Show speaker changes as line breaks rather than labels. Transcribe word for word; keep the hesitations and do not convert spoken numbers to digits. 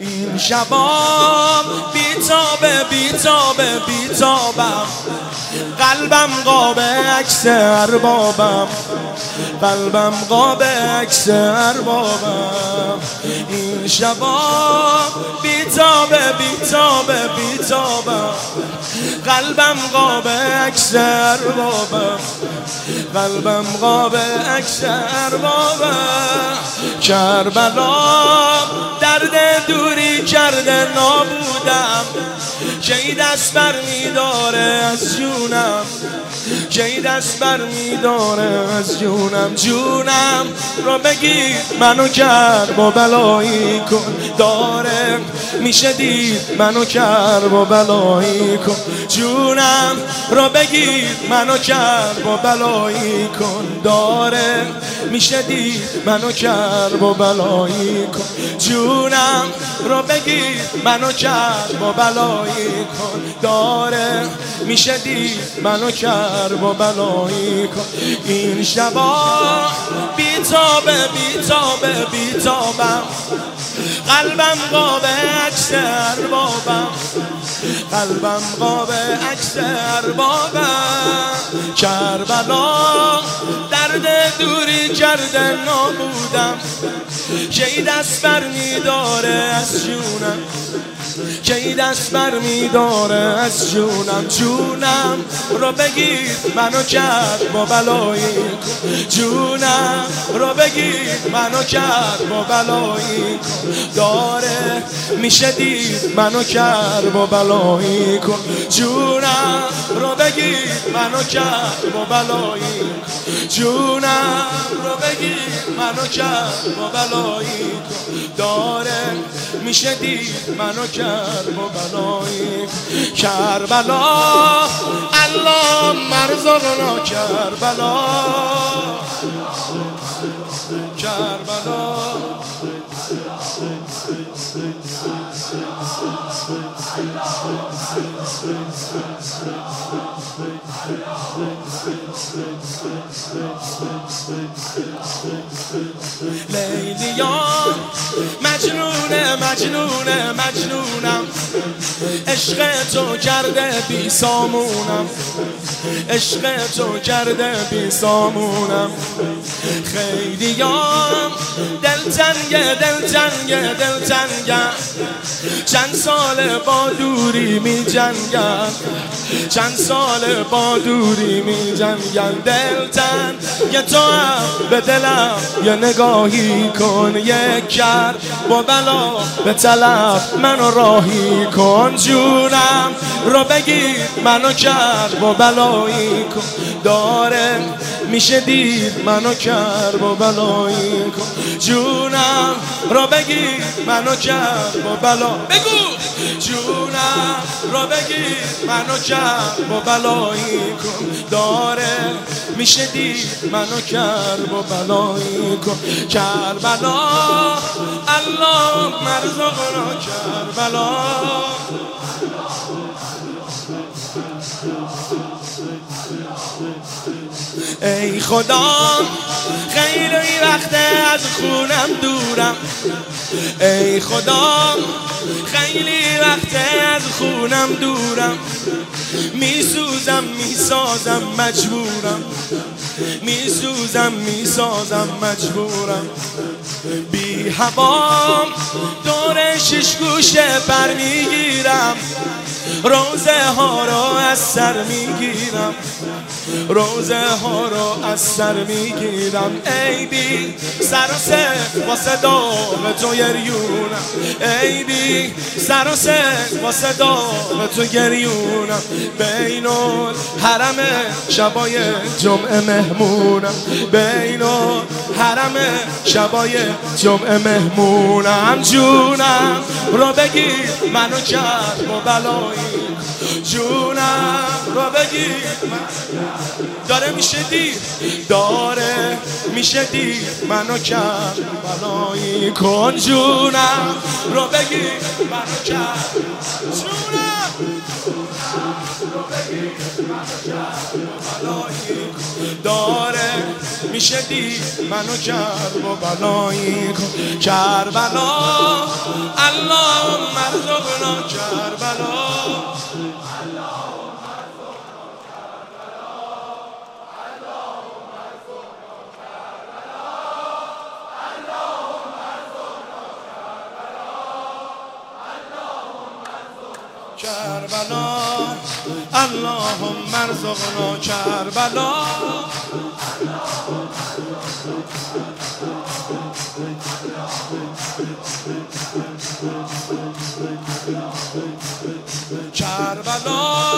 این شبام بیتابه بیتابه بیتابم، قلبم قاب عکس اربابم، قلبم قاب عکس اربابم. این شبام بیتابه بیتابه بیتابم، قلبم قاب عکس اربابم، قلبم قاب عکس اربابم. کربلا درد دوری کرده نابودم، کی دست بر میداره از جونم، کی دست بر میداره از جونم. جونم رو بگیر منو کرب و بلایی کن، داره میشه دید منو کرب و بلایی کن. جونم رو بگیر منو کرب و بلایی کن، داره میشه دید منو کرب و بلایی کن. جونم رو بگیر منو کرب و بلایی کن، داره میشه دید منو کرب و بلایی کن. این شبا بیتابه بیتابه بیتابم، قلبم قاب عکس اربابم، قلبم قاب عکس اربابم. کربلا درد دوری کرده نابودم، کی دست بر میداره از جونم، کی دست بر میداره از جونم. جونم رو بگیر منو کرد با بلایی کن، جونم رو بگیر منو کرد با بلایی کن، داره میشه دید منو کرد با بلایی کن. جونم رو بگیر منو کرد با بلایی کن، جونم رو بگیر منو کرد با بلایی کن، داره میشه دید منو کرب و بلایی. کربلا الله مرزقنا کربلا، کربلا لیلیان مجنونه مجنونه مجنونم، عشق تو کرده بی سامونم، عشق تو کرده بی سامونم. خیلیام دلتنگه دلتنگه دلتنگه، چند سال با دوری می جنگن، چند سال با دوری می جنگن. دلتن یه تو هم به دلم یه نگاهی کن، یک کرد با بلا به طلب منو راهی کن. جونم رو بگیر منو کرد با بلایی کن، داره میشه دید منو کرد با بلایی کن. جونم رو بگیر منو کرد با بلا، بگو جونم رو بگیر منو کرد با بلایی کن، داره میشه دید منو کرد با بلایی کن. کربلا الله مرزقنا کربلا. ای خدا خیلی وقته از خونم دورم، ای خدا خیلی وقته از خونم دورم، میسوزم میسازم مجبورم، میسوزم میسازم مجبورم. بی هوام دور شش گوشه پر میگیرم، روزه ها رو از سر میگیرم، روزه ها رو از سر میگیرم. ای بی سر و سر واسه داغ تو گریونم، ای بی سر و سر واسه داغ تو گریونم. بین الحرم شبای جمعه مهمونم، بین الحرم شبای جمعه مهمونم. جونم رو بگیر منو کرد با بلایی، جونم رو بگیر داره میشه دید، داره میشه دید منو کرد بلایی کن. جونم رو بگیر منو کرد، جونم رو بگیر منو کرد بلایی کن، داره میشه دید منو کرد بلایی کن. کربلا الله کربلا کربلا اللهم ارزقنا کربلا کربلا